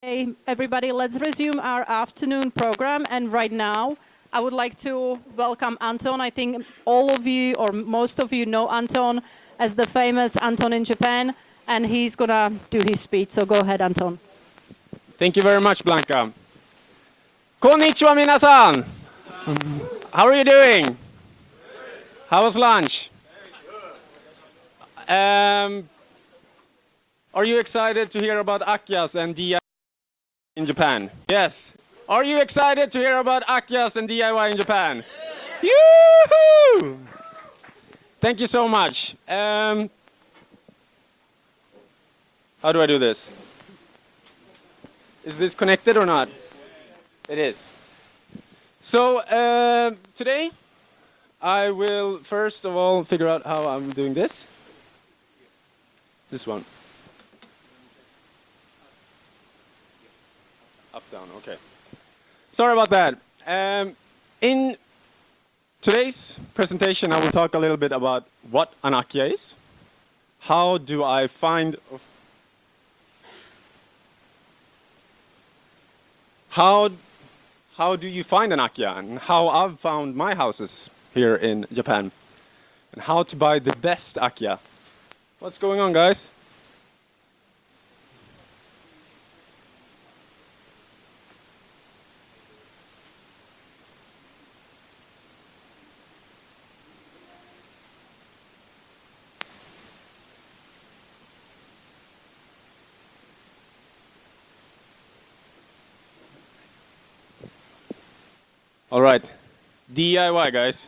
Hey, everybody, let's resume our afternoon program. And right now, I would like to welcome Anton. I think all of you, or most of you, know Anton as the famous Anton in Japan, and he's going to do his speech. So go ahead, Anton. Thank you very much, Blanca. Konnichiwa, minasan. How are you doing? How was lunch? Are you excited to hear about Akyas and DIY in Japan? Yes. Are you excited to hear about Akyas and DIY in Japan? Yoo-hoo! Thank you so much. How do I do this? Is this connected or not? It is. So today I will first of all figure out how I'm doing this. This one. Up, down, okay. Sorry about that. In today's presentation I will talk a little bit about what an Akya is. How do I find... How do you find an Akya, and how I've found my houses here in Japan, and how to buy the best Akya. What's going on, guys? All right, DIY, guys.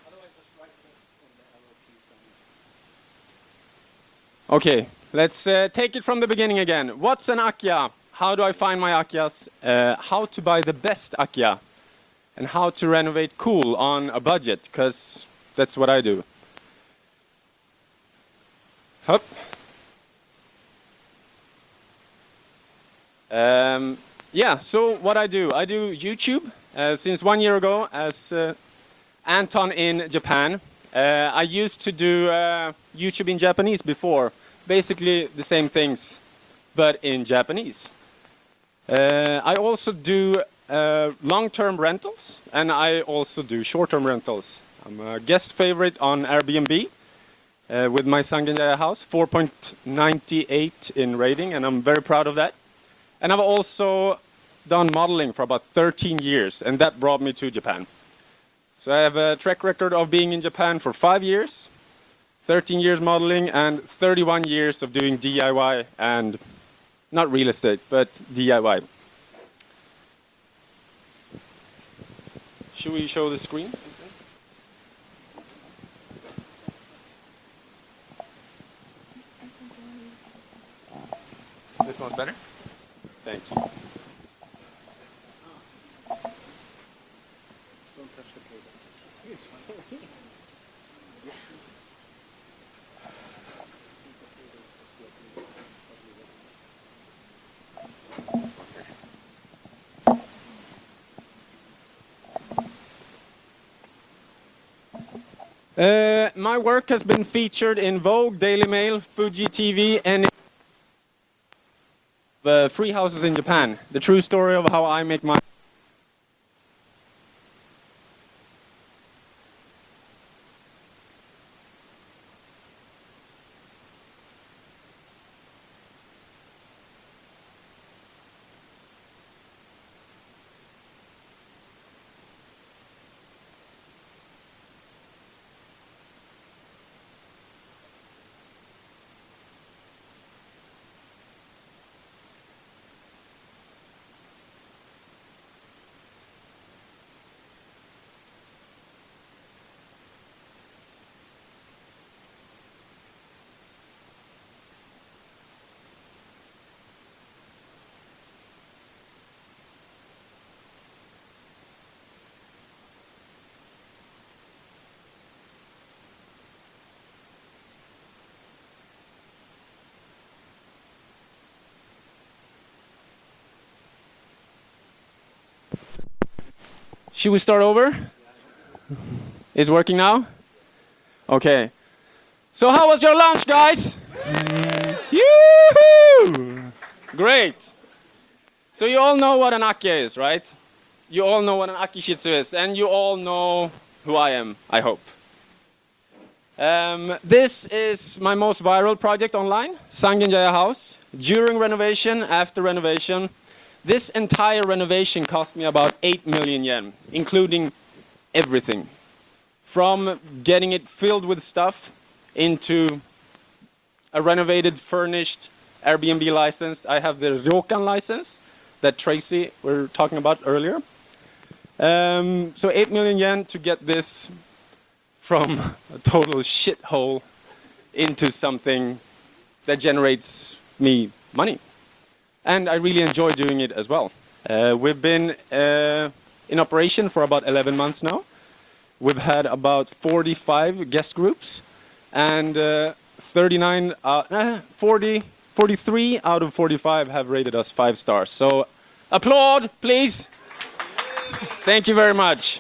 Okay, let's take it from the beginning again. What's an Akya? How do I find my Akyas? How to buy the best Akya? And how to renovate cool on a budget, because that's what I do. Hup. Yeah, so what I do YouTube. Since 1 year ago, as Anton in Japan, I used to do YouTube in Japanese before. Basically the same things, but in Japanese. I also do long-term rentals, and I also do short-term rentals. I'm a guest favorite on Airbnb with my Sangenjaya house, 4.98 in rating, and I'm very proud of that. And I've also done modeling for about 13 years, and that brought me to Japan. So I have a track record of being in Japan for 5 years, 13 years modeling, and 31 years of doing DIY and not real estate, but DIY. Should we show the screen? This one's better? Thank you. My work has been featured in Vogue, Daily Mail, Fuji TV, and free houses in Japan. The true story of how I make my... Should we start over? Is it working now? Okay. So how was your lunch, guys? Yoo-hoo! Great. So you all know what an Akkia is, right? You all know what an Aki Shih Tzu is, and you all know who I am, I hope. This is my most viral project online, Sangenjaya House. During renovation, after renovation, this entire renovation cost me about 8 million yen, including everything. From getting it filled with stuff into a renovated, furnished, Airbnb licensed. I have the Ryokan license that Tracy were talking about earlier. So 8 million yen to get this from a total shithole into something that generates me money. And I really enjoy doing it as well. We've been in operation for about 11 months now. We've had about 45 guest groups, and 43 out of 45 have rated us 5 stars. So applaud, please. Thank you very much.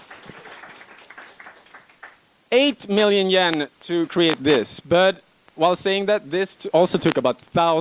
8 million yen to create this, but while saying that, this also took about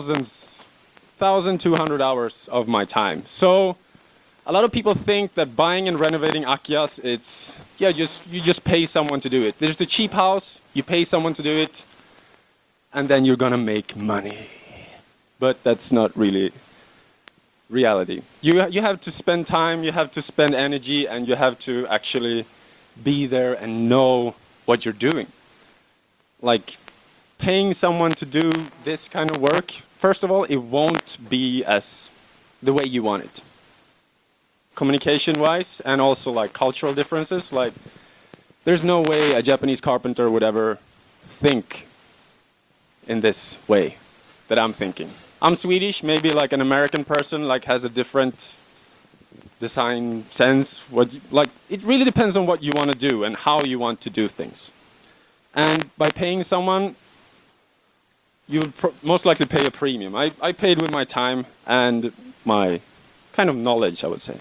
1,200 hours of my time. So a lot of people think that buying and renovating Akkiyas, it's, yeah, you just pay someone to do it. There's a cheap house, you pay someone to do it, and then you're gonna make money. But that's not really reality. You have to spend time, you have to spend energy, and you have to actually be there and know what you're doing. Like paying someone to do this kind of work, first of all, it won't be as the way you want it. Communication-wise, and also like cultural differences, like there's no way a Japanese carpenter would ever think in this way that I'm thinking. I'm Swedish, maybe like an American person like has a different design sense. Like it really depends on what you want to do and how you want to do things. And by paying someone, you would most likely pay a premium. I paid with my time and my kind of knowledge, I would say.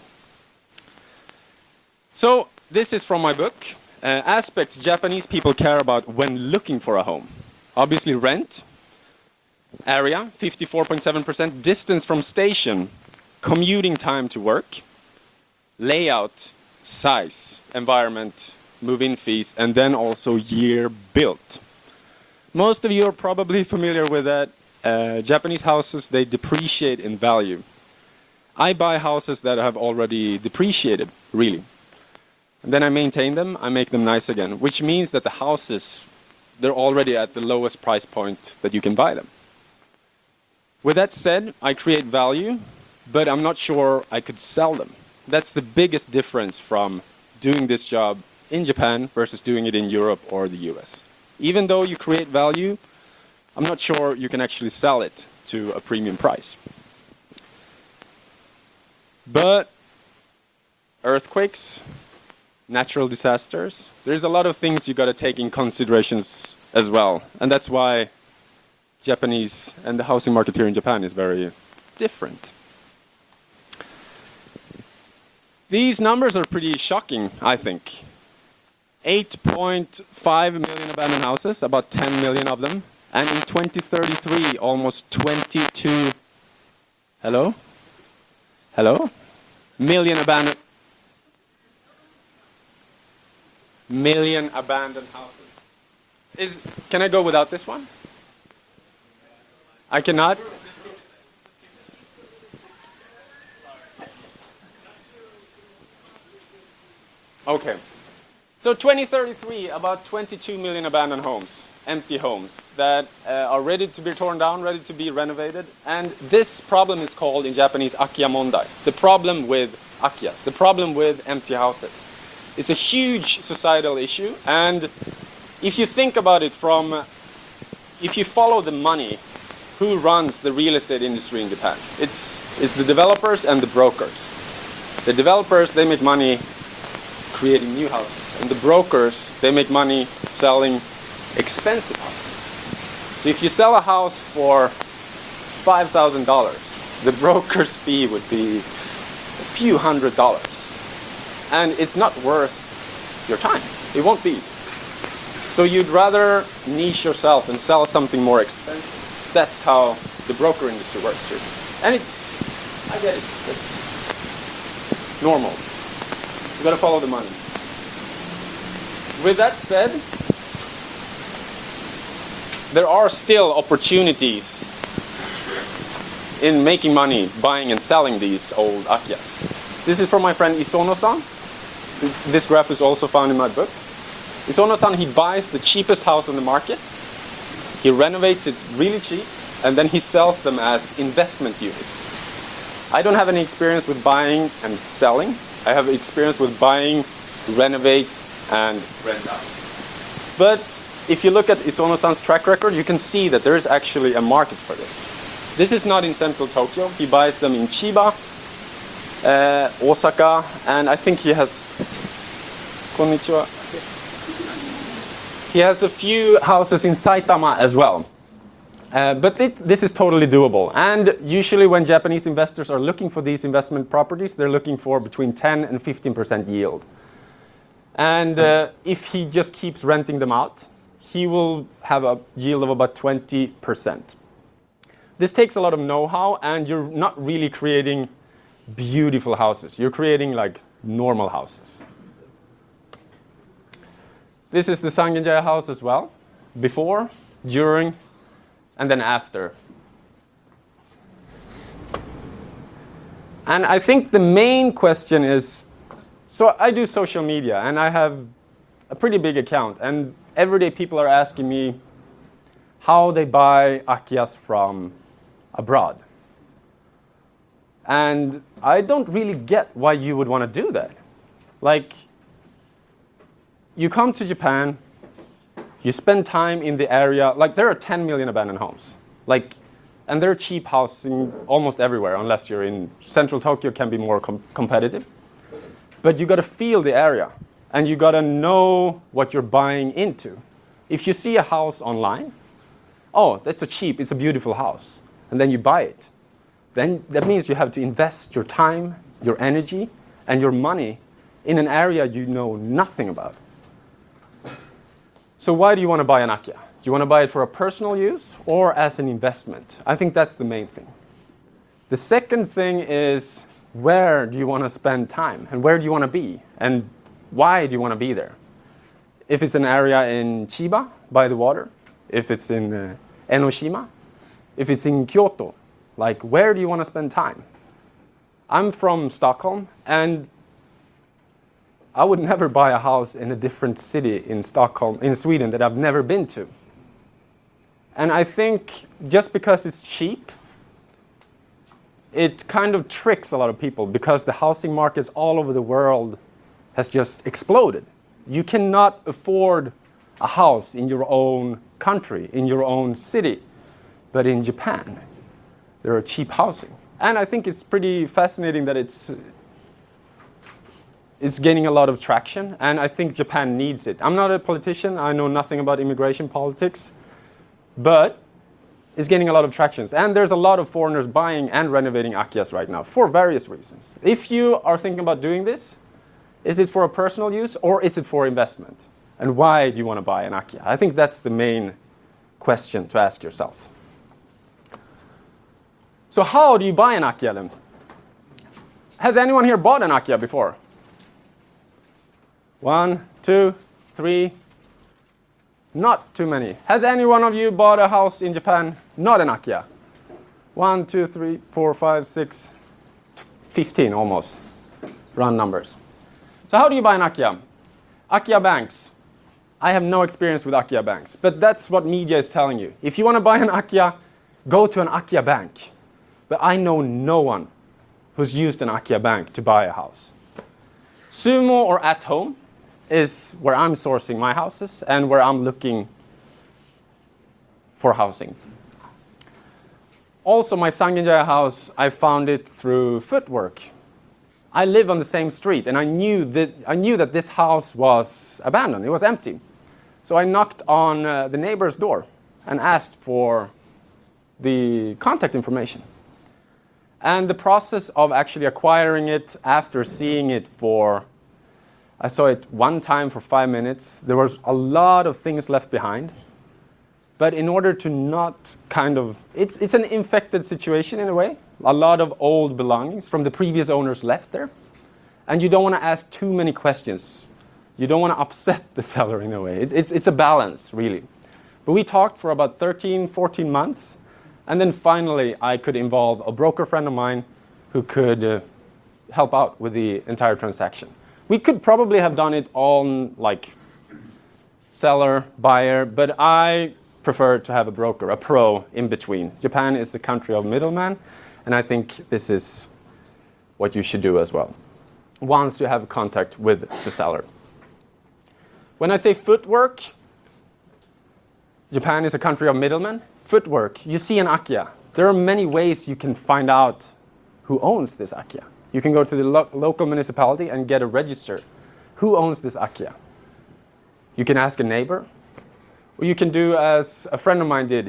So this is from my book, Aspects Japanese People Care About When Looking for a Home. Obviously rent, area, 54.7%, distance from station, commuting time to work, layout, size, environment, move-in fees, and then also year built. Most of you are probably familiar with that. Japanese houses, they depreciate in value. I buy houses that have already depreciated, really. And then I maintain them, I make them nice again, which means that the houses, they're already at the lowest price point that you can buy them. With that said, I create value, but I'm not sure I could sell them. That's the biggest difference from doing this job in Japan versus doing it in Europe or the US. Even though you create value, I'm not sure you can actually sell it to a premium price. But earthquakes, natural disasters, there's a lot of things you got to take in considerations as well. And that's why Japanese and the housing market here in Japan is very different. These numbers are pretty shocking, I think. 8.5 million abandoned houses, about 10 million of them. And in 2033, almost 22... Hello? Hello? Million abandoned houses. Can I go without this one? I cannot? Okay. So 2033, about 22 million abandoned homes, empty homes that are ready to be torn down, ready to be renovated. And this problem is called in Japanese Akkiya Mondai, the problem with Akkiyas, the problem with empty houses. It's a huge societal issue, and if you think about it if you follow the money, who runs the real estate industry in Japan? It's the developers and the brokers. The developers, they make money creating new houses. And the brokers, they make money selling expensive houses. So if you sell a house for $5,000, the broker's fee would be a few $100s. And it's not worth your time. It won't be. So you'd rather niche yourself and sell something more expensive. That's how the broker industry works here. And it's I get it. It's normal. You gotta follow the money. With that said, there are still opportunities in making money buying and selling these old Akias. This is from my friend Isono-san. This graph is also found in my book. Isono-san, he buys the cheapest house on the market. He renovates it really cheap, and then he sells them as investment units. I don't have any experience with buying and selling. I have experience with buying, renovate, and rent out. But if you look at Isono-san's track record, you can see that there is actually a market for this. This is not in central Tokyo. He buys them in Chiba, Osaka, and I think he has... Konnichiwa. He has a few houses in Saitama as well. But this is totally doable. And usually when Japanese investors are looking for these investment properties, they're looking for between 10 and 15% yield. And if he just keeps renting them out, he will have a yield of about 20%. This takes a lot of know-how, and you're not really creating beautiful houses. You're creating like normal houses. This is the Sangenjaya house as well, before, during, and then after. And I think the main question is, so I do social media and I have a pretty big account, and everyday people are asking me how they buy Akiyas from abroad. And I don't really get why you would want to do that. Like, you come to Japan, you spend time in the area, like there are 10 million abandoned homes. Like, and they're cheap housing almost everywhere, unless you're in central Tokyo, can be more competitive. But you got to feel the area, and you got to know what you're buying into. If you see a house online, oh, it's a beautiful house, and then you buy it, then that means you have to invest your time, your energy, and your money in an area you know nothing about. So why do you want to buy an Akiya? Do you want to buy it for a personal use or as an investment? I think that's the main thing. The second thing is, where do you want to spend time, and where do you want to be, and why do you want to be there? If it's an area in Chiba by the water, if it's in Enoshima, if it's in Kyoto, like where do you want to spend time? I'm from Stockholm, and I would never buy a house in a different city in Stockholm, in Sweden, that I've never been to. And I think just because it's cheap, it kind of tricks a lot of people, because the housing markets all over the world has just exploded. You cannot afford a house in your own country, in your own city. But in Japan, there are cheap housing. And I think it's pretty fascinating that it's gaining a lot of traction, and I think Japan needs it. I'm not a politician, I know nothing about immigration politics, but it's gaining a lot of traction. And there's a lot of foreigners buying and renovating Akiyas right now for various reasons. If you are thinking about doing this, is it for a personal use or is it for investment? And why do you want to buy an Akiya? I think that's the main question to ask yourself. So how do you buy an Akiya then? Has anyone here bought an Akiya before? 1, 2, 3. Not too many. Has any one of you bought a house in Japan, not an Akiya? 1, 2, 3, 4, 5, 6, 15 almost. Round numbers. So how do you buy an Akiya? Akiya banks. I have no experience with Akiya banks, but that's what media is telling you. If you want to buy an Akiya, go to an Akiya bank. But I know no one who's used an Akiya bank to buy a house. Sumo or At Home is where I'm sourcing my houses and where I'm looking for housing. Also, my Sangenjaya house, I found it through footwork. I live on the same street, and I knew that this house was abandoned. It was empty. So I knocked on the neighbor's door and asked for the contact information. And the process of actually acquiring it after seeing it I saw it one time for 5 minutes. There was a lot of things left behind. But in order to not kind of, it's an infected situation in a way. A lot of old belongings from the previous owners left there. And you don't want to ask too many questions. You don't want to upset the seller in a way. It's a balance, really. But we talked for about 13, 14 months. And then finally, I could involve a broker friend of mine who could help out with the entire transaction. We could probably have done it on like seller, buyer, but I prefer to have a broker, a pro in between. Japan is the country of middlemen, and I think this is what you should do as well, once you have contact with the seller. When I say footwork, Japan is a country of middlemen. Footwork, you see an Akiya. There are many ways you can find out who owns this Akiya. You can go to the local municipality and get a register. Who owns this Akiya? You can ask a neighbor, or you can do as a friend of mine did.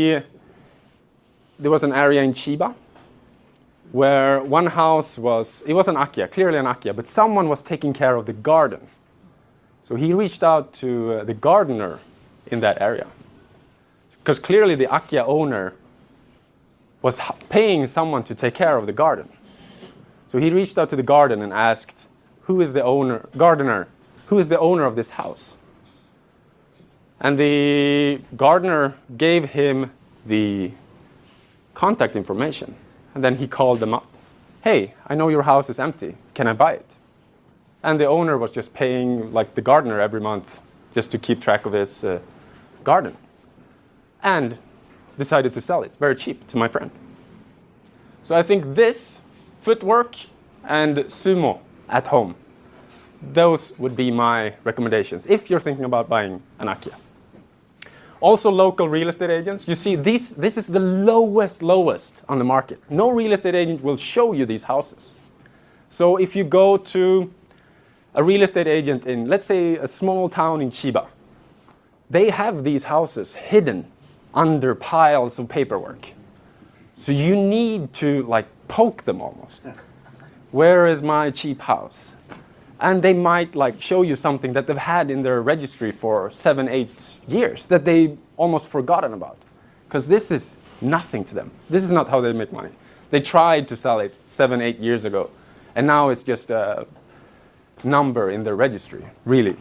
There was an area in Chiba where one house it was an Akiya, clearly an Akiya, but someone was taking care of the garden. So he reached out to the gardener in that area. Because clearly the Akiya owner was paying someone to take care of the garden. So he reached out to the garden and asked, who is the gardener of this house? And the gardener gave him the contact information. And then he called them up. Hey, I know your house is empty. Can I buy it? And the owner was just paying like the gardener every month just to keep track of his garden. And decided to sell it very cheap to my friend. So I think this, footwork, and sumo at home, those would be my recommendations if you're thinking about buying an Akiya. Also local real estate agents. You see, this is the lowest on the market. No real estate agent will show you these houses. So if you go to a real estate agent in, let's say, a small town in Chiba, they have these houses hidden under piles of paperwork. So you need to like poke them almost. Where is my cheap house? And they might like show you something that they've had in their registry for 7, 8 years that they almost forgotten about. Because this is nothing to them. This is not how they make money. They tried to sell it 7, 8 years ago. And now it's just a number in their registry, really.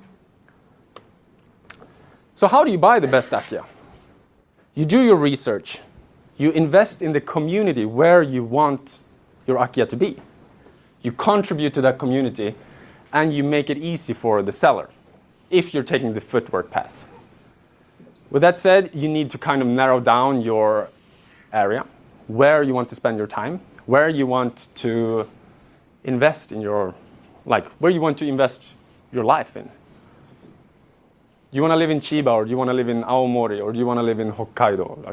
So how do you buy the best Akiya? You do your research. You invest in the community where you want your Akiya to be. You contribute to that community and you make it easy for the seller if you're taking the footwork path. With that said, you need to kind of narrow down your area, where you want to spend your time, where you want to invest in your, where you want to invest your life in. Do you want to live in Chiba, or do you want to live in Aomori, or do you want to live in Hokkaido?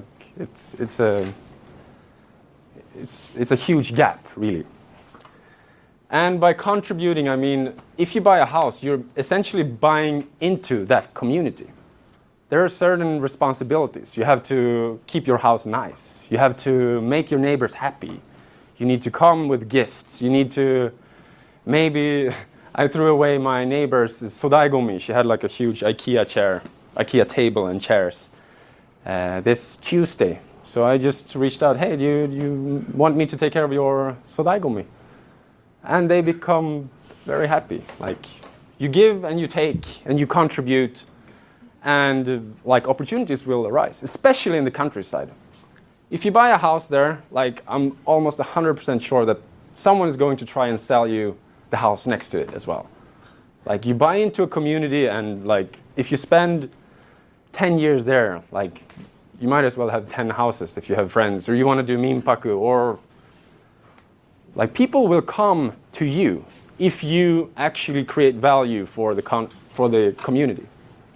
It's a huge gap, really. And by contributing, I mean, if you buy a house, you're essentially buying into that community. There are certain responsibilities. You have to keep your house nice. You have to make your neighbors happy. You need to come with gifts. You need to maybe... I threw away my neighbor's sodaigomi. She had like a huge IKEA table and chairs this Tuesday. So I just reached out, hey, do you want me to take care of your sodaigomi? And they become very happy. Like, you give and you take and you contribute, and opportunities will arise, especially in the countryside. If you buy a house there, I'm almost 100% sure that someone is going to try and sell you the house next to it as well. You buy into a community, and if you spend 10 years there, you might as well have 10 houses if you have friends, or you want to do minpaku, or people will come to you if you actually create value for the community.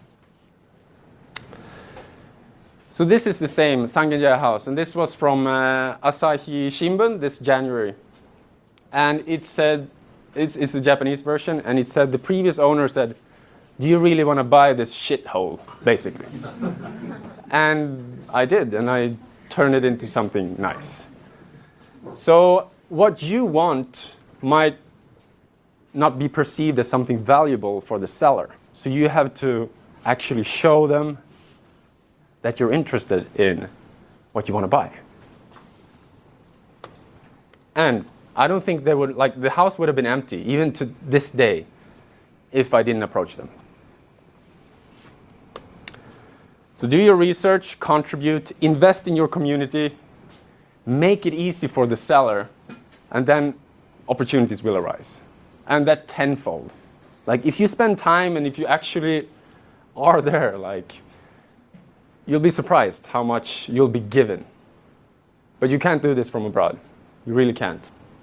So this is the same Sangenjaya house, and this was from Asahi Shimbun this January, and it said, it's the Japanese version, and it said the previous owner said, do you really want to buy this shithole, basically? And I did, and I turned it into something nice. So what you want might not be perceived as something valuable for the seller. So you have to actually show them that you're interested in what you want to buy. And I don't think they would, like, the house would have been empty even to this day if I didn't approach them. So do your research, contribute, invest in your community, make it easy for the seller, and then opportunities will arise. And that tenfold. Like, if you spend time and if you actually are there, like, you'll be surprised how much you'll be given. But you can't do this from abroad. You really can't.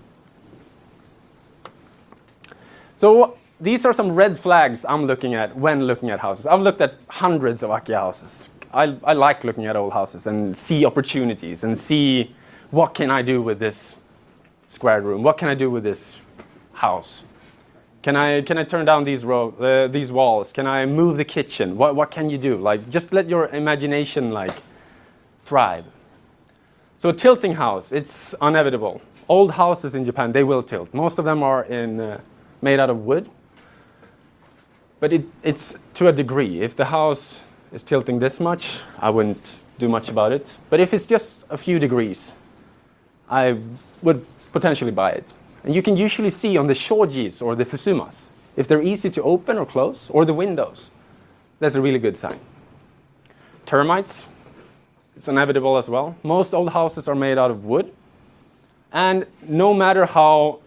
So these are some red flags I'm looking at when looking at houses. I've looked at hundreds of Akia houses. I like looking at old houses and see opportunities and see what can I do with this square room? What can I do with this house? Can I turn down these walls? Can I move the kitchen? What can you do? Like, just let your imagination like thrive. So a tilting house, it's inevitable. Old houses in Japan, they will tilt. Most of them are made out of wood. But it's to a degree. If the house is tilting this much, I wouldn't do much about it. But if it's just a few degrees, I would potentially buy it. And you can usually see on the shojis or the fusumas, if they're easy to open or close, or the windows. That's a really good sign. Termites, it's inevitable as well. Most old houses are made out of wood. And no matter how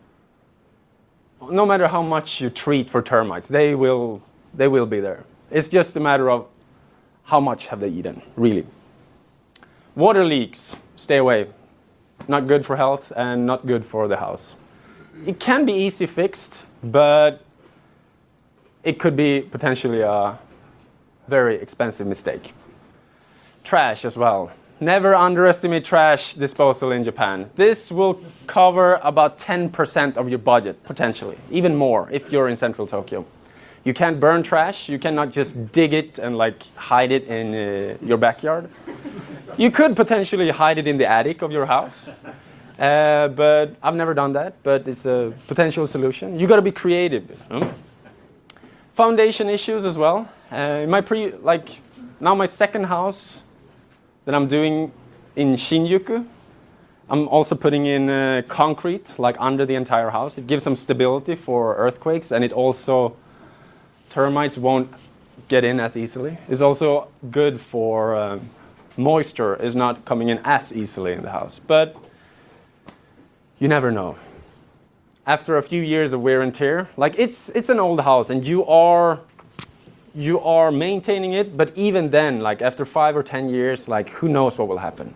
much you treat for termites, they will be there. It's just a matter of how much have they eaten, really. Water leaks, stay away. Not good for health and not good for the house. It can be easy fixed, but it could be potentially a very expensive mistake. Trash as well. Never underestimate trash disposal in Japan. This will cover about 10% of your budget, potentially, even more if you're in central Tokyo. You can't burn trash. You cannot just dig it and like hide it in your backyard. You could potentially hide it in the attic of your house, but I've never done that, but it's a potential solution. You got to be creative. Foundation issues as well. Now my second house that I'm doing in Shinjuku, I'm also putting in concrete like under the entire house. It gives some stability for earthquakes, and it also, termites won't get in as easily. It's also good for moisture is not coming in as easily in the house. But you never know. After a few years of wear and tear, like it's an old house and you are maintaining it, but even then, like after 5 or 10 years, like who knows what will happen.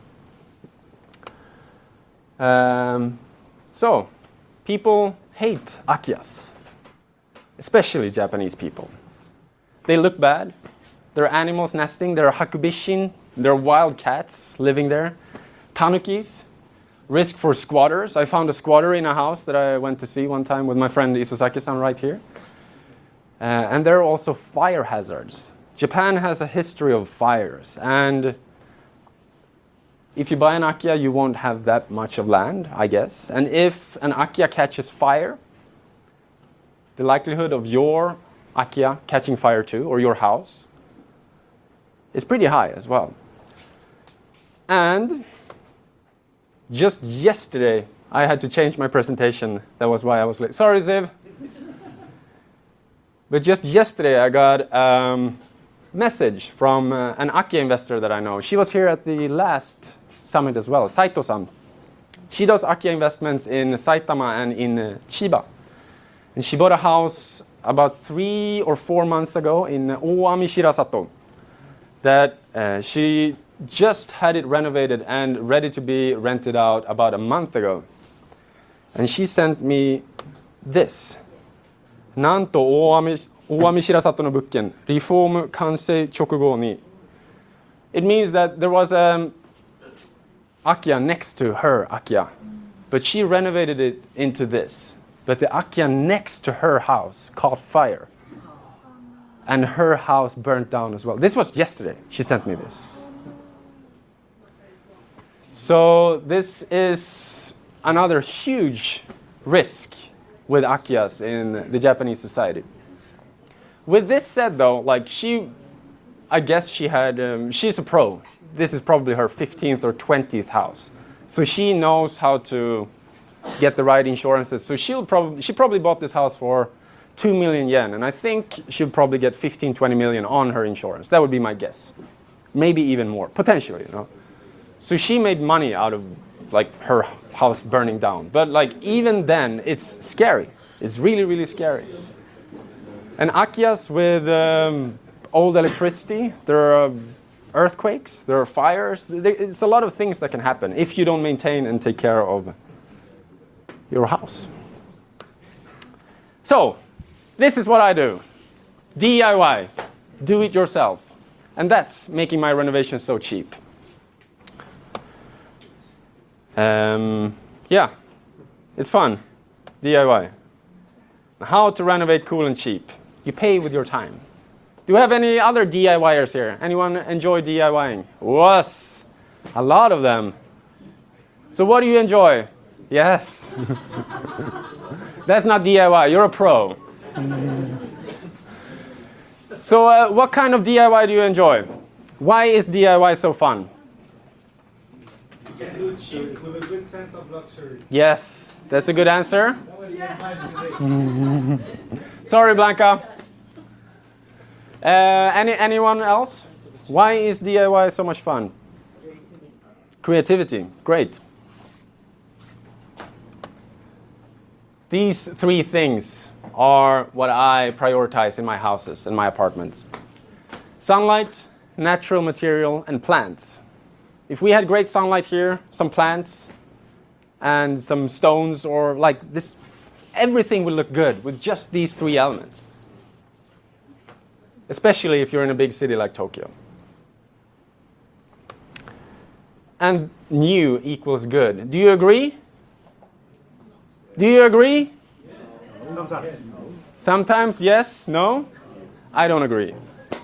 So people hate Akiyas, especially Japanese people. They look bad. There are animals nesting. There are hakubishin. There are wild cats living there. Tanukis. Risk for squatters. I found a squatter in a house that I went to see one time with my friend Isozaki-san right here. And there are also fire hazards. Japan has a history of fires. And if you buy an Akiya, you won't have that much of land, I guess. And if an Akiya catches fire, the likelihood of your Akiya catching fire too, or your house, is pretty high as well. And just yesterday, I had to change my presentation. That was why I was late. Sorry, Ziv. But just yesterday, I got a message from an Akiya investor that I know. She was here at the last summit as well, Saito-san. She does Akiya investments in Saitama and in Chiba. And she bought a house about 3 or 4 months ago in Oami Shirasato that she just had it renovated and ready to be rented out about a month ago. And she sent me this. なんと大網白里の物件、リフォーム完成直後に。It means that there was an Akiya next to her Akiya, but she renovated it into this. But the Akiya next to her house caught fire. And her house burnt down as well. This was yesterday. She sent me this. So this is another huge risk with Akiyas in the Japanese society. With this said though, like I I guess she had, she's a pro. This is probably her 15th or 20th house. So she knows how to get the right insurances. So she probably bought this house for 2 million yen. And I think she'll probably get 15, 20 million on her insurance. That would be my guess. Maybe even more, potentially, you know. So she made money out of like her house burning down. But like even then, it's scary. It's really, really scary. And Akias with old electricity, there are earthquakes, there are fires. It's a lot of things that can happen if you don't maintain and take care of your house. So, this is what I do. DIY, do it yourself. And that's making my renovation so cheap. Yeah, it's fun. DIY. How to renovate cool and cheap. You pay with your time. Do we have any other DIYers here? Anyone enjoy DIYing? Yes, a lot of them. So what do you enjoy? Yes. That's not DIY, you're a pro. So what kind of DIY do you enjoy? Why is DIY so fun? You can do it cheap with a good sense of luxury. Yes, that's a good answer. Sorry, Blanca. Anyone else? Why is DIY so much fun? Creativity. Great. These three things are what I prioritize in my houses and my apartments. Sunlight, natural material, and plants. If we had great sunlight here, some plants, and some stones, or like this, everything would look good with just these three elements. Especially if you're in a big city like Tokyo. And new equals good. Do you agree? Do you agree? Sometimes. Sometimes, yes, no? I don't agree.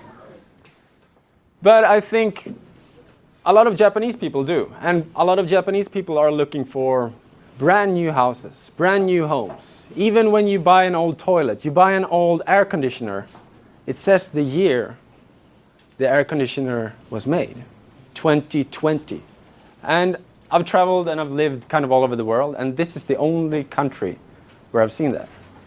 But I think a lot of Japanese people do. And a lot of Japanese people are looking for brand new houses, brand new homes. Even when you buy an old toilet, you buy an old air conditioner, it says the year the air conditioner was made, 2020. And I've traveled and I've lived kind of all over the world, and this is the only country where I've seen that.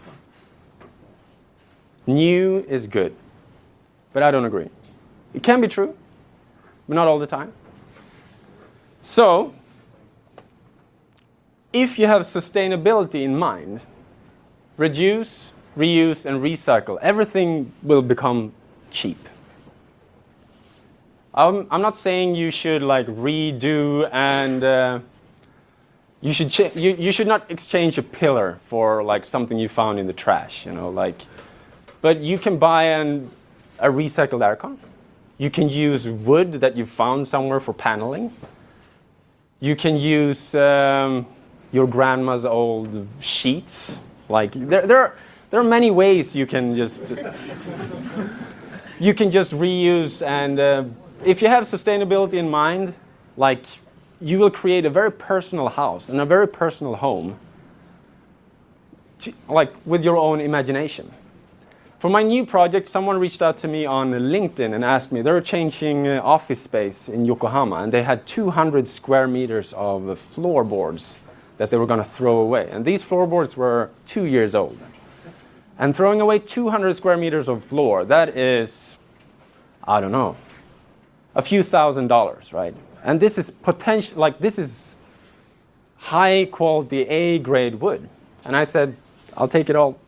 New is good, but I don't agree. It can be true, but not all the time. So, if you have sustainability in mind, reduce, reuse, and recycle, everything will become cheap. I'm not saying you should like redo and you should not exchange a pillar for like something you found in the trash, you know, like. But you can buy a recycled aircon. You can use wood that you found somewhere for paneling. You can use your grandma's old sheets. Like there are many ways you can just reuse, and if you have sustainability in mind, like you will create a very personal house and a very personal home, like with your own imagination. For my new project, someone reached out to me on LinkedIn and asked me, they're changing office space in Yokohama, and they had 200 square meters of floorboards that they were going to throw away. And these floorboards were 2 years old. And throwing away 200 square meters of floor, that is, I don't know, a few $1,000s, right? And this is potential, like this is high quality A-grade wood. And I said, I'll take it all.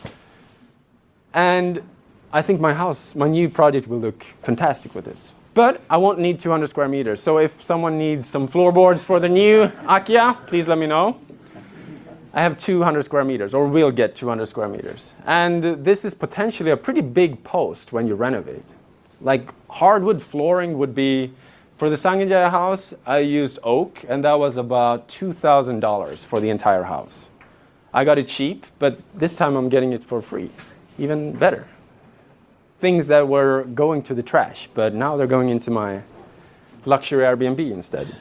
And I think my house, my new project will look fantastic with this. But I won't need 200 square meters. So if someone needs some floorboards for the new Akiya, please let me know. I have 200 square meters, or will get 200 square meters. And this is potentially a pretty big post when you renovate. Like hardwood flooring would be, for the Sangenjaya house, I used oak, and that was about $2,000 for the entire house. I got it cheap, but this time I'm getting it for free. Even better. Things that were going to the trash, but now they're going into my luxury Airbnb instead.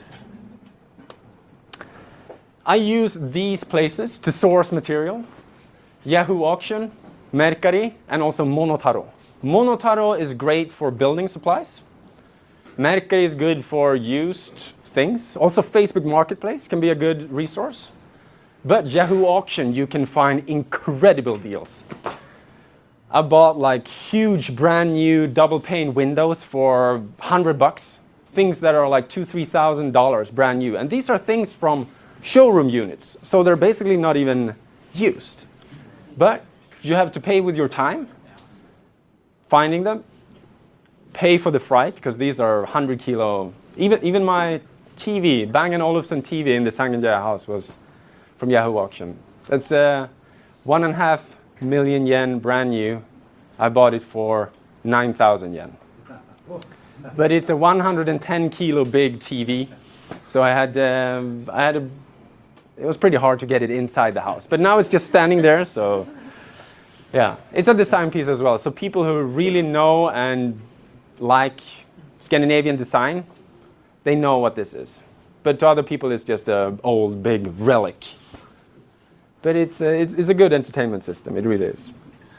I use these places to source material. Yahoo Auction, Mercari, and also Monotaro. Monotaro is great for building supplies. Mercari is good for used things. Also, Facebook Marketplace can be a good resource. But Yahoo Auction, you can find incredible deals. I bought like huge brand new double pane windows for $100. Things that are like $2,000-$3,000 brand new. And these are things from showroom units. So they're basically not even used. But you have to pay with your time, finding them, pay for the freight, because these are 100 kilo. Even my TV, Bang & Olufsen TV in the Sangenjaya house was from Yahoo Auction. That's 1.5 million yen brand new. I bought it for 9,000 yen. But it's a 110 kilo big TV. So it was pretty hard to get it inside the house. But now it's just standing there, so yeah. It's a design piece as well. So people who really know and like Scandinavian design, they know what this is. But to other people, it's just an old, big relic. But it's a good entertainment system. It really is.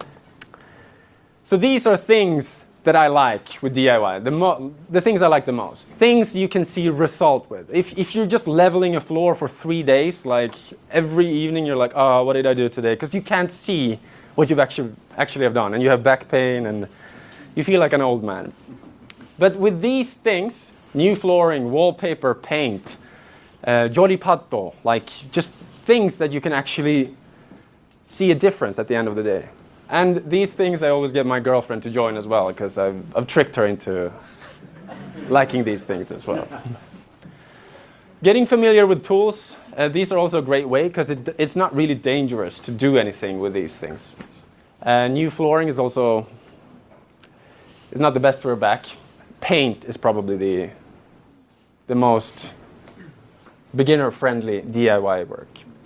So these are things that I like with DIY. The things I like the most. Things you can see result with. If you're just leveling a floor for 3 days, like every evening you're like, oh, what did I do today? Because you can't see what you've actually have done. And you have back pain and you feel like an old man. But with these things, new flooring, wallpaper, paint, Jolipatto, like just things that you can actually see a difference at the end of the day. And these things I always get my girlfriend to join as well, because I've tricked her into liking these things as well. Getting familiar with tools, these are also a great way, because it's not really dangerous to do anything with these things. New flooring is also not the best for your back. Paint is probably the most beginner-friendly DIY work.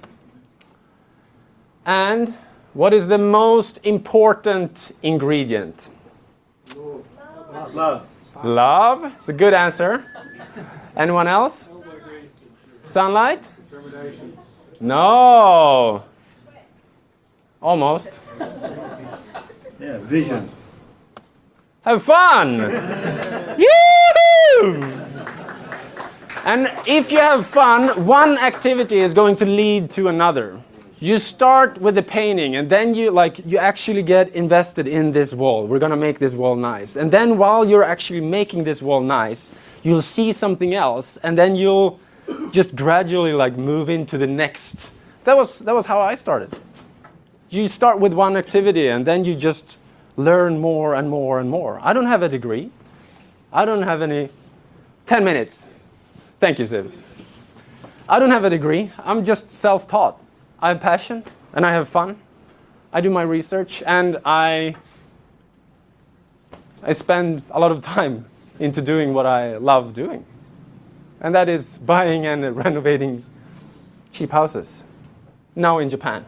And what is the most important ingredient? Love. Love. It's a good answer. Anyone else? Sunlight? No. Almost. Yeah, vision. Have fun! Yoo-hoo! And if you have fun, one activity is going to lead to another. You start with the painting, and then you actually get invested in this wall. We're gonna make this wall nice. And then while you're actually making this wall nice, you'll see something else, and then you'll just gradually move into the next. That was how I started. You start with one activity, and then you just learn more and more and more. I don't have a degree. I don't have any. 10 minutes. Thank you, Siv. I don't have a degree. I'm just self-taught. I have passion, and I have fun. I do my research, and I spend a lot of time into doing what I love doing. And that is buying and renovating cheap houses, now in Japan.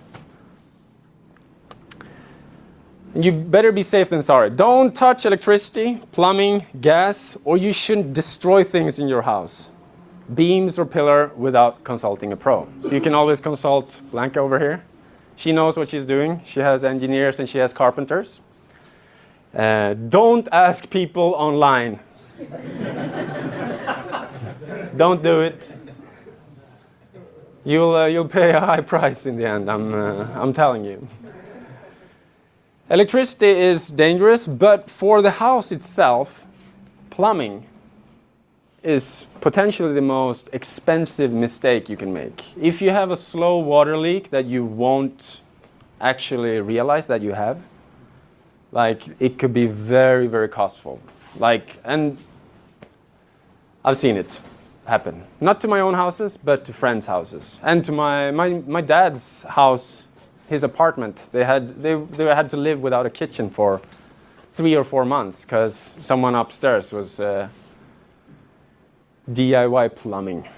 You better be safe than sorry. Don't touch electricity, plumbing, gas, or you shouldn't destroy things in your house. Beams or pillar without consulting a pro. So you can always consult Blanca over here. She knows what she's doing. She has engineers and she has carpenters. Don't ask people online. Don't do it. You'll pay a high price in the end. I'm telling you. Electricity is dangerous, but for the house itself, plumbing is potentially the most expensive mistake you can make. If you have a slow water leak that you won't actually realize that you have, it could be very, very costly. And I've seen it happen. Not to my own houses, but to friends' houses. And to my dad's house, his apartment, they had to live without a kitchen for 3 or 4 months because someone upstairs was DIY plumbing.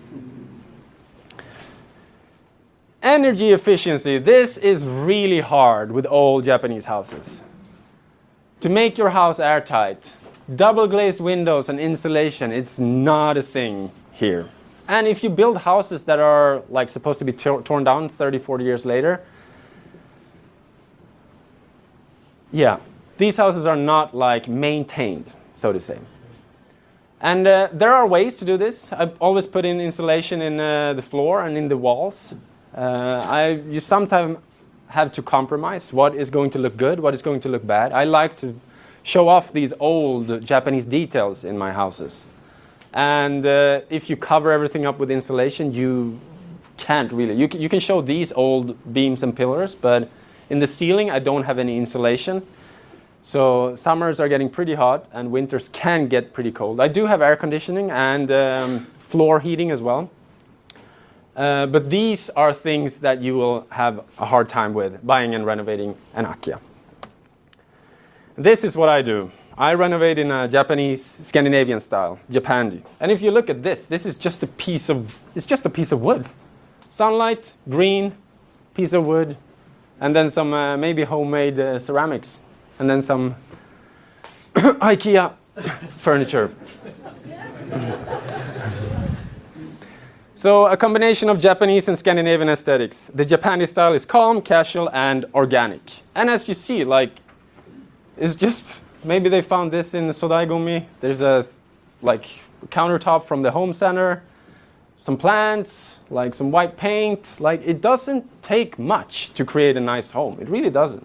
Energy efficiency. This is really hard with old Japanese houses. To make your house airtight, double glazed windows and insulation, it's not a thing here. And if you build houses that are supposed to be torn down 30, 40 years later, yeah, these houses are not like maintained, so to say. And there are ways to do this. I've always put in insulation in the floor and in the walls. You sometimes have to compromise what is going to look good, what is going to look bad. I like to show off these old Japanese details in my houses. And if you cover everything up with insulation, you can't really. You can show these old beams and pillars, but in the ceiling I don't have any insulation. So summers are getting pretty hot and winters can get pretty cold. I do have air conditioning and floor heating as well. But these are things that you will have a hard time with buying and renovating an Akia. This is what I do. I renovate in a Japanese Scandinavian style, Japandi. And if you look at this, this is just a piece of wood. Sunlight, green, piece of wood, and then some maybe homemade ceramics. And then some IKEA furniture. So a combination of Japanese and Scandinavian aesthetics. The Japanese style is calm, casual, and organic. And as you see, like, it's just, maybe they found this in Sodaigumi. There's a like countertop from the home center, some plants, like some white paint. Like, it doesn't take much to create a nice home. It really doesn't.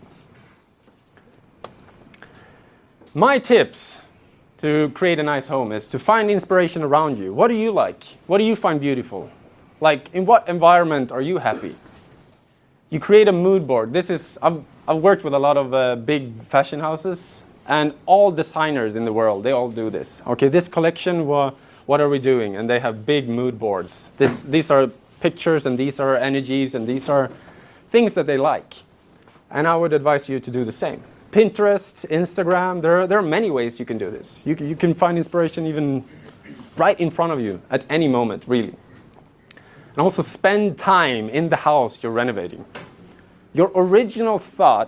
My tips to create a nice home is to find inspiration around you. What do you like? What do you find beautiful? Like, in what environment are you happy? You create a mood board. This is, I've worked with a lot of big fashion houses, and all designers in the world, they all do this. Okay, this collection, what are we doing? And they have big mood boards. These are pictures, and these are energies, and these are things that they like. And I would advise you to do the same. Pinterest, Instagram, there are many ways you can do this. You can find inspiration even right in front of you at any moment, really. And also spend time in the house you're renovating. Your original thought,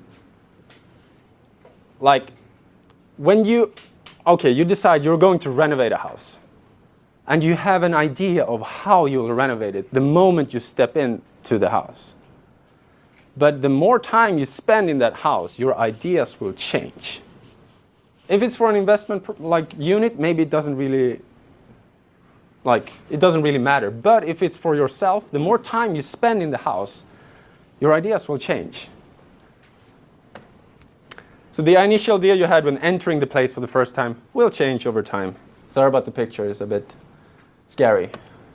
like when you decide you're going to renovate a house, and you have an idea of how you'll renovate it the moment you step into the house. But the more time you spend in that house, your ideas will change. If it's for an investment like unit, maybe it doesn't really matter. But if it's for yourself, the more time you spend in the house, your ideas will change. So the initial idea you had when entering the place for the first time will change over time. Sorry about the picture, it's a bit scary.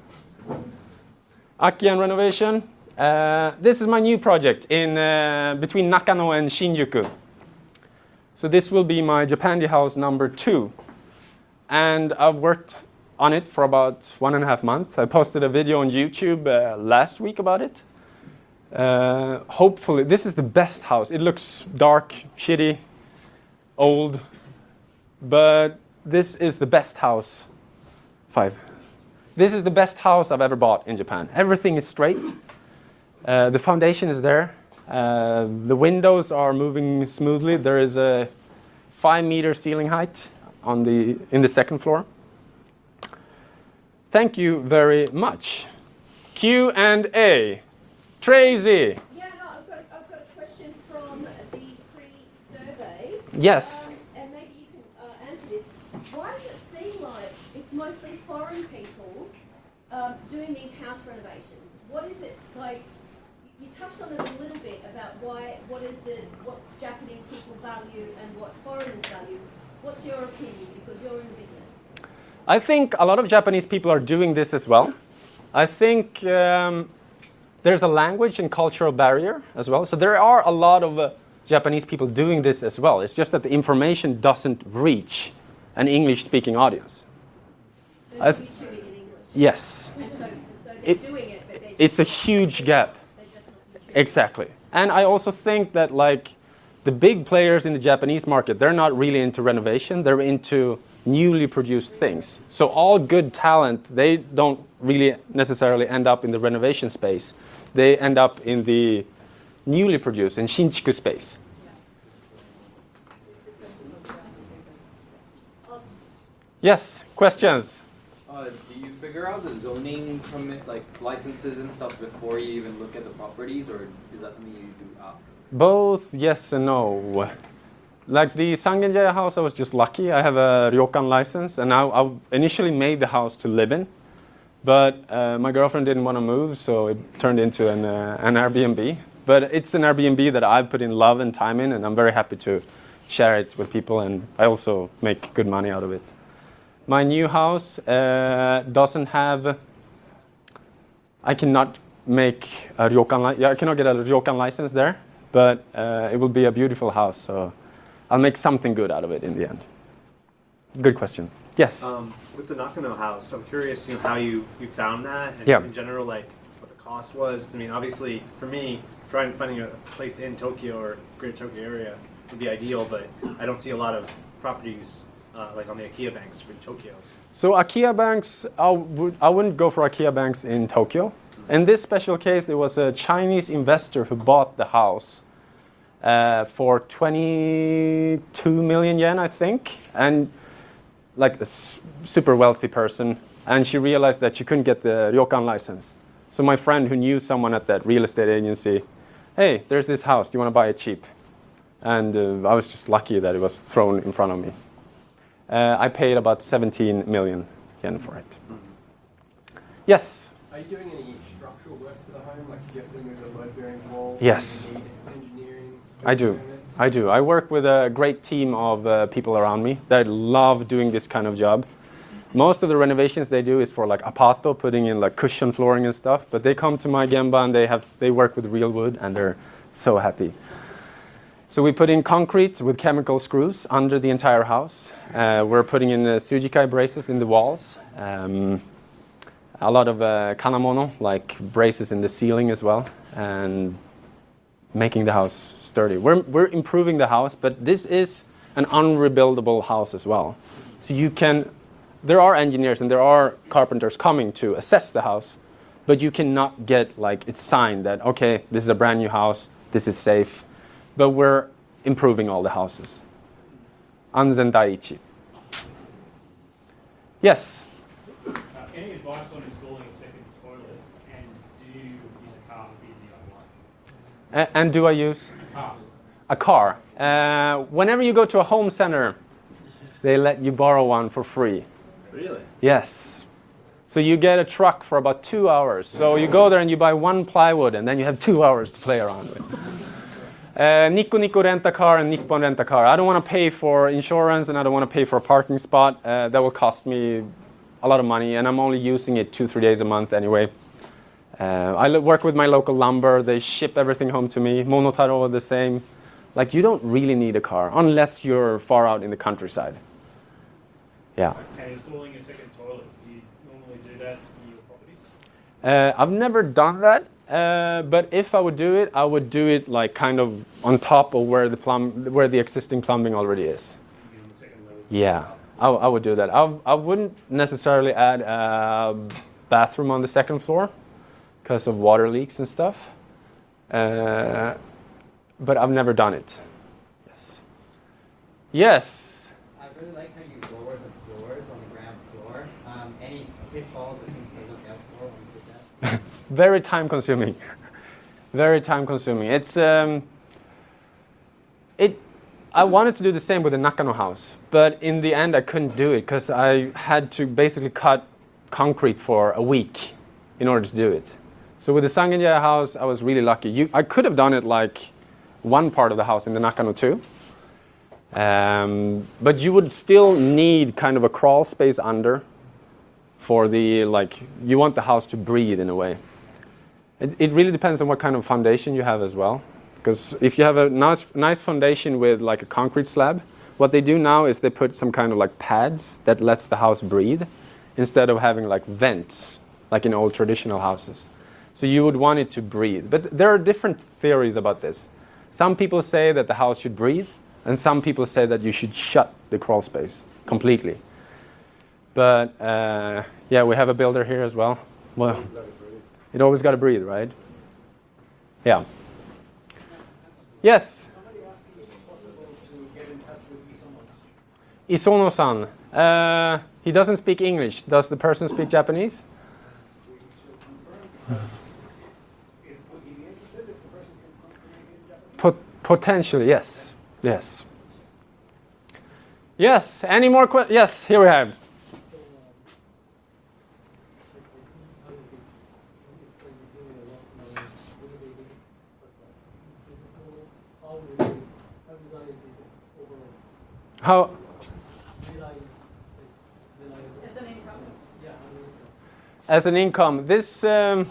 Akian renovation. This is my new project in between Nakano and Shinjuku. So this will be my Japandi house number 2. And I've worked on it for about 1.5 months. I posted a video on YouTube last week about it. Hopefully, this is the best house. It looks dark, shitty, old, but this is the best house. 5. This is the best house I've ever bought in Japan. Everything is straight. The foundation is there. The windows are moving smoothly. There is a 5-meter ceiling height in the second floor. Thank you very much. Q&A. Tracy. Yeah, no, I've got a question from the pre-survey. Yes. And maybe you can answer this. Why does it seem like it's mostly foreign people doing these house renovations? What is it like? You touched on it a little bit about what Japanese people value and what foreigners value. What's your opinion, because you're in the business? I think a lot of Japanese people are doing this as well. I think there's a language and cultural barrier as well. So there are a lot of Japanese people doing this as well. It's just that the information doesn't reach an English-speaking audience. They're YouTubing in English. Yes. And so they're doing it, but It's a huge gap. they're just not YouTubing. Exactly. And I also think that like the big players in the Japanese market, they're not really into renovation. They're into newly produced things. So all good talent, they don't really necessarily end up in the renovation space. They end up in the newly produced, in Shinjuku space. Yes, questions? Do you figure out the zoning permit, like licenses and stuff, before you even look at the properties, or is that something you do after? Both yes and no. Like the Sangenjaya house, I was just lucky. I have a ryokan license, and I initially made the house to live in, but my girlfriend didn't want to move, so it turned into an Airbnb. But it's an Airbnb that I've put in love and time in, and I'm very happy to share it with people, and I also make good money out of it. My new house doesn't have. I cannot make a ryokan. I cannot get a ryokan license there, but it will be a beautiful house. So I'll make something good out of it in the end. Good question. Yes. With the Nakano house, I'm curious, how you found that, and Yeah. in general, like what the cost was. 'Cause, I mean, obviously, for me, finding a place in Tokyo or Greater Tokyo area would be ideal, but I don't see a lot of properties like on the IKEA banks for Tokyo. So IKEA banks, I wouldn't go for IKEA banks in Tokyo. In this special case, it was a Chinese investor who bought the house for 22 million yen, I think, and like a super wealthy person. And she realized that she couldn't get the ryokan license. So my friend who knew someone at that real estate agency, hey, there's this house, do you want to buy it cheap? And I was just lucky that it was thrown in front of me. I paid about 17 million yen for it. Yes? Are you doing any structural works to the home? Like if you have to move a load-bearing wall? Yes. Do you need engineering? I do. permits? I do. I work with a great team of people around me that love doing this kind of job. Most of the renovations they do is for like apato, putting in like cushion flooring and stuff. But they come to my gemba and they work with real wood and they're so happy. So we put in concrete with chemical screws under the entire house. We're putting in Tsujikai braces in the walls. A lot of kanamono, like braces in the ceiling as well, and making the house sturdy. We're improving the house, but this is an unrebuildable house as well. So there are engineers and there are carpenters coming to assess the house, but you cannot get like it's signed that, okay, this is a brand new house, this is safe. But we're improving all the houses. Anzen daiichi. Yes? Any advice on installing a second toilet, and do you use a car for your DIY? And do I use? A car. Whenever you go to a home center, they let you borrow one for free. Really? Yes. So you get a truck for about 2 hours. So you go there and you buy one plywood, and then you have 2 hours to play around with. Nico Nico rent a car and Nippon rent a car. I don't want to pay for insurance and I don't want to pay for a parking spot. That will cost me a lot of money, and I'm only using it 2-3 days a month anyway. I work with my local lumber. They ship everything home to me. Monotaro the same. Like, you don't really need a car unless you're far out in the countryside. Yeah. And installing a second toilet, do you normally do that in your property? I've never done that. But if I would do it like kind of on top of where the existing plumbing already is. Maybe on the second level? Yeah, I would do that. I wouldn't necessarily add a bathroom on the second floor because of water leaks and stuff. But I've never done it. Yes. Yes. I really like how you lower the floors on the ground floor. Any pitfalls or things to look out for when you do that? Very time consuming. Very time consuming. I wanted to do the same with the Nakano house, but in the end I couldn't do it because I had to basically cut concrete for a week in order to do it. So with the Sangenjaya house, I was really lucky. I could have done it like one part of the house in the Nakano too, but you would still need kind of a crawl space under for you want the house to breathe in a way. It really depends on what kind of foundation you have as well. Because if you have a nice foundation with like a concrete slab, what they do now is they put some kind of like pads that lets the house breathe instead of having like vents like in old traditional houses. So you would want it to breathe. But there are different theories about this. Some people say that the house should breathe, and some people say that you should shut the crawl space completely. But yeah, we have a builder here as well. Well, it always got to breathe, right? Yeah. Yes? Somebody asked me if it's possible to get in touch with Isono-san. Isono-san. He doesn't speak English. Does the person speak Japanese? We should confirm. Would he be interested if the person can communicate in Japanese? Potentially, yes. Yes. Yes, any more questions? Yes, here we have. How? As an income, this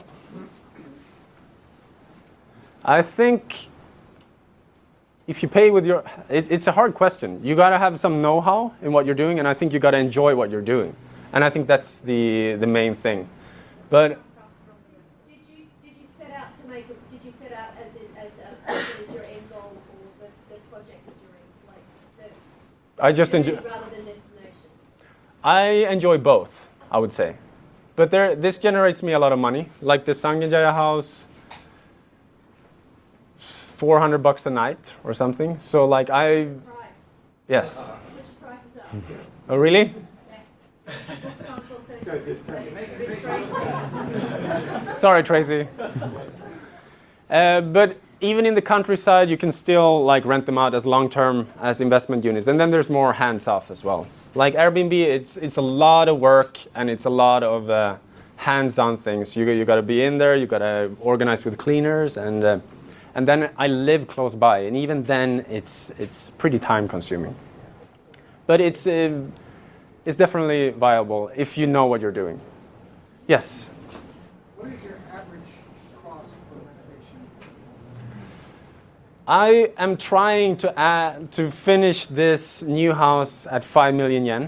I think if you pay with your, it's a hard question. You gotta have some know-how in what you're doing, and I think you gotta enjoy what you're doing, and I think that's the main thing. But Did you set out to make it? Did you set out as your end goal, or the project as your end, like the I just enjoy. rather than destination? I enjoy both, I would say. But this generates me a lot of money. Like the Sangenjaya house, $400 a night or something. So like Price. yes. Which price is up? Oh really? Sorry, Tracy. But even in the countryside, you can still like rent them out as long-term as investment units. And then there's more hands-off as well. Like Airbnb, it's a lot of work and it's a lot of hands-on things. You got to be in there. You got to organize with cleaners, and then I live close by, and even then it's pretty time-consuming. But it's definitely viable if you know what you're doing. Yes. What is your average cost for renovation? I am trying to finish this new house at 5 million yen.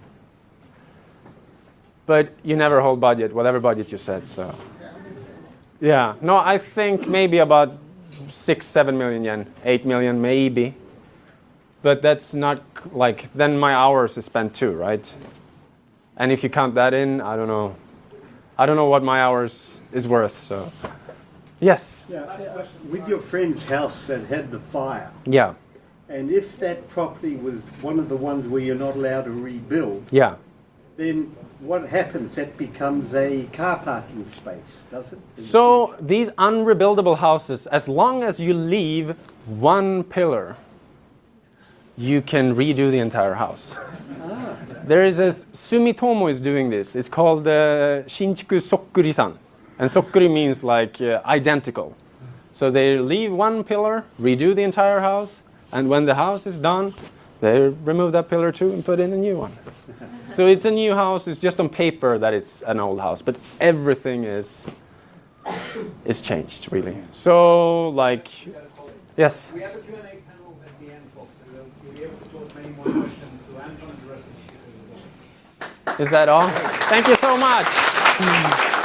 But you never hold budget, whatever budget you set. So, yeah, no, I think maybe about 6-7 million yen, 8 million maybe. But that's not like, then my hours is spent too, right? And if you count that in, I don't know what my hours is worth. So, yes. Yeah, with your friend's house that had the fire, Yeah. and if that property was one of the ones where you're not allowed to rebuild, Yeah. then what happens? That becomes a car parking space, does it? So these unrebuildable houses, as long as you leave one pillar, you can redo the entire house. There is a Sumitomo is doing this. It's called Shinjuku Sokkuri-san, and Sokkuri means like identical. So they leave one pillar, redo the entire house, and when the house is done, they remove that pillar too and put in a new one. So it's a new house. It's just on paper that it's an old house, but everything is changed really. So like, yes. We have a Q&A panel at the end, folks, and we'll be able to pose many more questions to Anton and the rest of the speakers. Is that all? Thank you so much.